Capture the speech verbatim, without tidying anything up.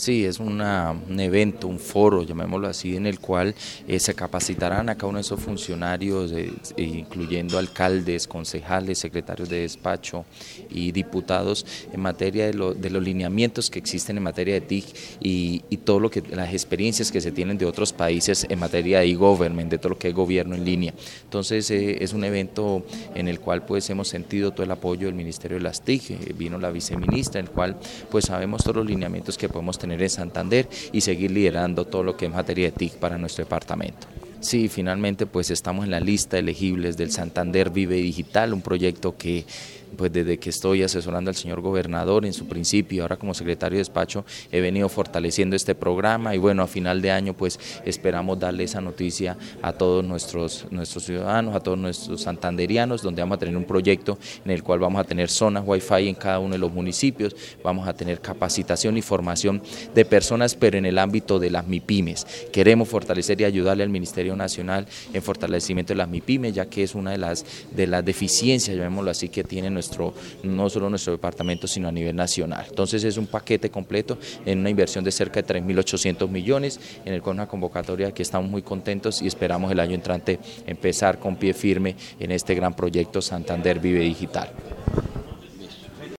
Sí, es una, un evento, un foro, llamémoslo así, en el cual eh, se capacitarán a cada uno de esos funcionarios, eh, incluyendo alcaldes, concejales, secretarios de despacho y diputados en materia de, lo, de los lineamientos que existen en materia de T I C y, y todo lo que las experiencias que se tienen de otros países en materia de e-government, de todo lo que es gobierno en línea. Entonces eh, es un evento en el cual pues hemos sentido todo el apoyo del Ministerio de las T I C, eh, vino la viceministra, en el cual pues sabemos todos los lineamientos que podemos tener en Santander y seguir liderando todo lo que es materia de T I C para nuestro departamento. Sí, finalmente pues estamos en la lista de elegibles del Santander Vive Digital, un proyecto que pues desde que estoy asesorando al señor gobernador en su principio, ahora como secretario de despacho, he venido fortaleciendo este programa y bueno, a final de año pues esperamos darle esa noticia a todos nuestros, nuestros ciudadanos, a todos nuestros santanderianos, donde vamos a tener un proyecto en el cual vamos a tener zonas Wi-Fi en cada uno de los municipios, vamos a tener capacitación y formación de personas, pero en el ámbito de las MIPYMES. Queremos fortalecer y ayudarle al Ministerio Nacional en fortalecimiento de las MIPYMES, ya que es una de las, de las deficiencias, llamémoslo así, que tiene nuestro, no solo nuestro departamento, sino a nivel nacional. Entonces es un paquete completo en una inversión de cerca de tres mil ochocientos millones, en el cual una convocatoria que estamos muy contentos y esperamos el año entrante empezar con pie firme en este gran proyecto Santander Vive Digital.